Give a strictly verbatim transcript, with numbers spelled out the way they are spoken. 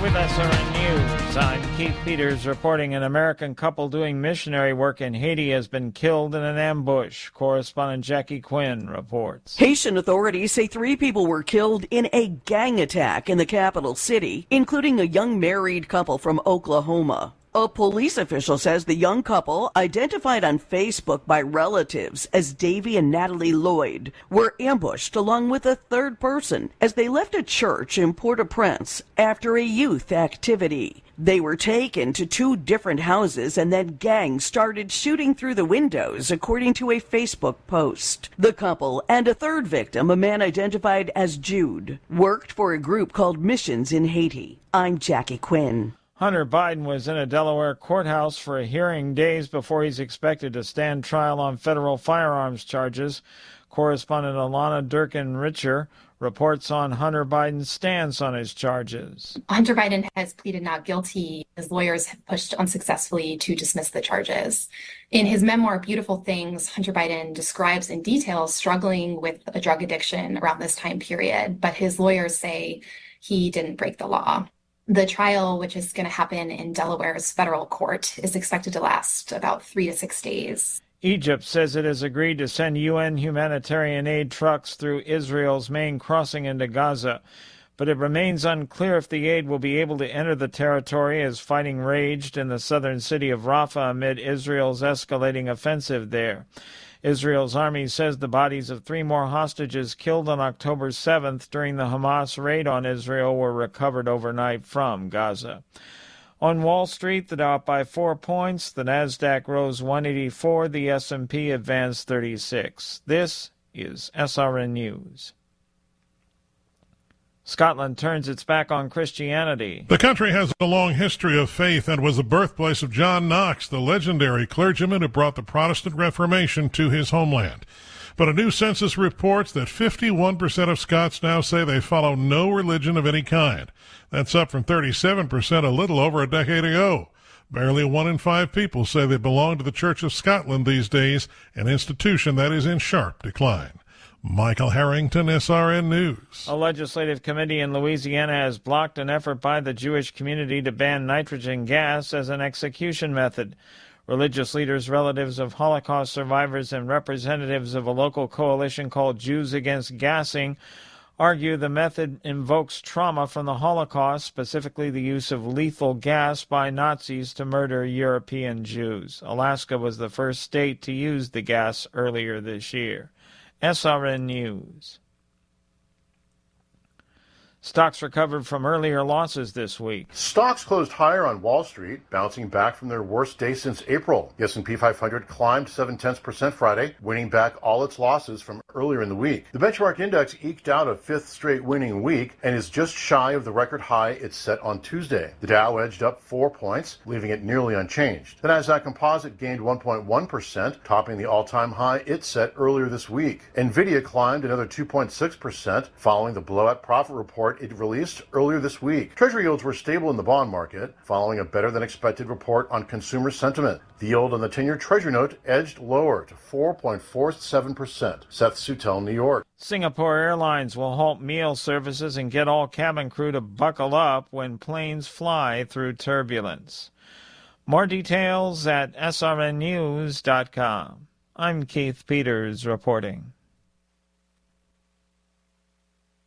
With S R N News, I'm Keith Peters reporting an American couple doing missionary work in Haiti has been killed in an ambush. Correspondent Jackie Quinn reports. Haitian authorities say three people were killed in a gang attack in the capital city, including a young married couple from Oklahoma. A police official says the young couple, identified on Facebook by relatives as Davy and Natalie Lloyd, were ambushed along with a third person as they left a church in Port-au-Prince after a youth activity. They were taken to two different houses and then gangs started shooting through the windows, according to a Facebook post. The couple and a third victim, a man identified as Jude, worked for a group called Missions in Haiti. I'm Jackie Quinn. Hunter Biden was in a Delaware courthouse for a hearing days before he's expected to stand trial on federal firearms charges. Correspondent Alana Durkin-Richer reports on Hunter Biden's stance on his charges. Hunter Biden has pleaded not guilty. His lawyers have pushed unsuccessfully to dismiss the charges. In his memoir, Beautiful Things, Hunter Biden describes in detail struggling with a drug addiction around this time period, but his lawyers say he didn't break the law. The trial, which is going to happen in Delaware's federal court, is expected to last about three to six days. Egypt says it has agreed to send U N humanitarian aid trucks through Israel's main crossing into Gaza, but it remains unclear if the aid will be able to enter the territory as fighting raged in the southern city of Rafah amid Israel's escalating offensive there. Israel's army says the bodies of three more hostages killed on October seventh during the Hamas raid on Israel were recovered overnight from Gaza. On Wall Street, the Dow up by four points, the Nasdaq rose one eighty-four, the S and P advanced thirty-six. This is S R N News. Scotland turns its back on Christianity. The country has a long history of faith and was the birthplace of John Knox, the legendary clergyman who brought the Protestant Reformation to his homeland. But a new census reports that fifty-one percent of Scots now say they follow no religion of any kind. That's up from thirty-seven percent a little over a decade ago. Barely one in five people say they belong to the Church of Scotland these days, an institution that is in sharp decline. Michael Harrington, S R N News. A legislative committee in Louisiana has blocked an effort by the Jewish community to ban nitrogen gas as an execution method. Religious leaders, relatives of Holocaust survivors, and representatives of a local coalition called Jews Against Gassing argue the method invokes trauma from the Holocaust, specifically the use of lethal gas by Nazis to murder European Jews. Alaska was the first state to use the gas earlier this year. S R N News. Stocks recovered from earlier losses this week. Stocks closed higher on Wall Street, bouncing back from their worst day since April. The S and P five hundred climbed seven tenths percent Friday, winning back all its losses from earlier in the week. The benchmark index eked out a fifth straight winning week and is just shy of the record high it set on Tuesday. The Dow edged up four points, leaving it nearly unchanged. The Nasdaq Composite gained one point one percent, topping the all-time high it set earlier this week. Nvidia climbed another two point six percent, following the blowout profit report it released earlier this week. Treasury yields were stable in the bond market, following a better-than-expected report on consumer sentiment. The yield on the ten-year Treasury note edged lower to four point four seven percent. Seth Sutel, New York. Singapore Airlines will halt meal services and get all cabin crew to buckle up when planes fly through turbulence. More details at S R N news dot com. I'm Keith Peters reporting.